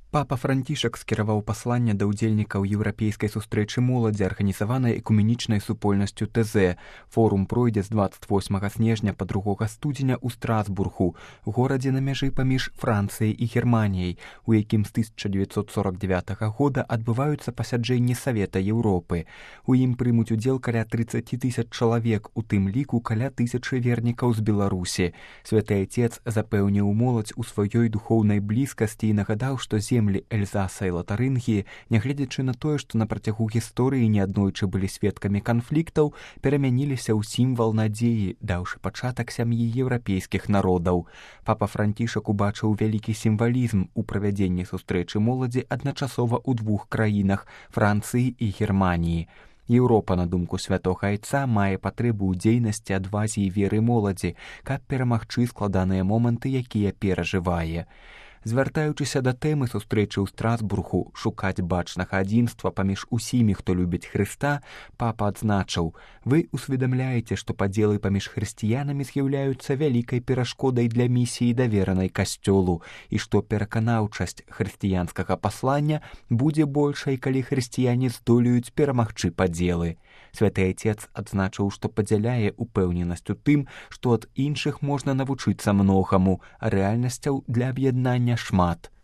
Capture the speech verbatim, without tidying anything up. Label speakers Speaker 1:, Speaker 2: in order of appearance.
Speaker 1: Папа Францішак скіраваў пасланне да ўдзельнікаў еўрапейскай сустрэчы моладзі, арганізаванай экуменічнай супольнасцю тэ зэ. Форум пройдзе з дваццаць восьмага снежня па другога студзеня ў Страсбургу, горадзе на мяжы паміж Францыяй і Германіяй, у якім з тысяча дзевяцьсот сорак дзевятага года адбываюцца пасяджэнні Савета Еўропы. У ім прымуць удзел каля трыццаць тысяч чалавек, у тым ліку каля тысячы вернікаў з Беларусі. Святы Отец запэўніў моладзь у сваёй духоўнай блізкасці і нагадаў, што землі Эльзаса і Латарынгіі, нягледзячы на тое, што на працягу гісторыі неаднойчы былі сведкамі канфліктаў, перамяніліся ў сімвал надзеі, даўшы пачатак сям'і еўрапейскіх народаў. Папа Францішак убачыў вялікі сімвалізм у правядзенні сустрэчы моладзі адначасова ў двух краінах – Францыі і Германіі. Еўропа, на думку святога Айца, мае патрэбу ў дзейнасці, адвазе і веры моладзі, каб перамагчы складаныя моманты, якія перажывае. Звяртаючыся да тэмы сустрэчы ў Страсбургу «Шукаць бачнага адзінства паміж усімі, хто любіць Хрыста», папа адзначыў: «Вы усведамляеце, што падзелы паміж хрысціянамі з'яўляюцца вялікай перашкодай для місіі, даверанай Касцёлу, і што пераканаўчасць хрысціянскага паслання будзе большай, калі хрысціяне здолеюць перамагчы падзелы». Святы Отец адзначыў, што падзяляе упэўненасць у тым, што ад іншых можна навучыцца многаму, а рэальнасцяў для аб'яднання шмат.